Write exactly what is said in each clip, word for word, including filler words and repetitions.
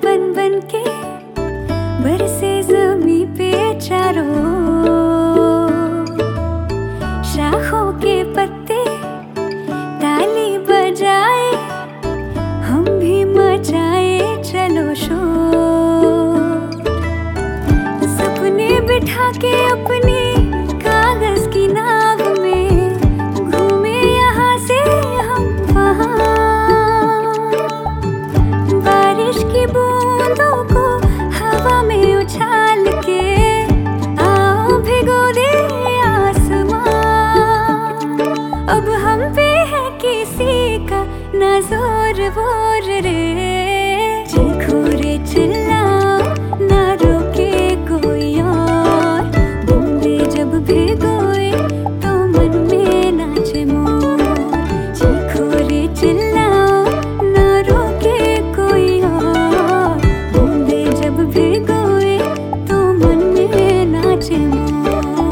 बन बन के बरसे ज़मीं पे चारों, शाखों के पत्ते ताली बजाए, हम भी मचाए चलो शोर। सपने बिठा के अपनी कागज की नाव में घूमे यहाँ से हम वहाँ, बारिश की बूंदों को हवा में उछाल के आओ भिगो दे आसमां। अब हम पे है किसी का ना जोर वोर रे, चीखो रे चिल्लाओ ना रोके कोई और, बूंदे जब भिगोए तो मन में नाचे मोर। चीखो रे चिल्लाओ ना रोके कोई और, बूंदे जब भिगोए तो मन में नाचे मोर।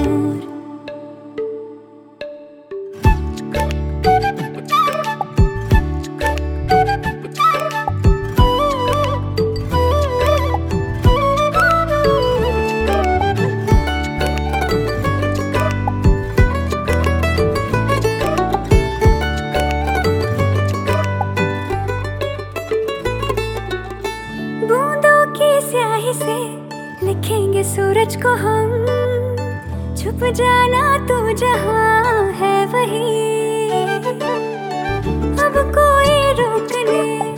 बूंदों की स्याही से लिखेंगे सूरज को हम, छुप जाना तू जहां है वही, अब कोई रोकने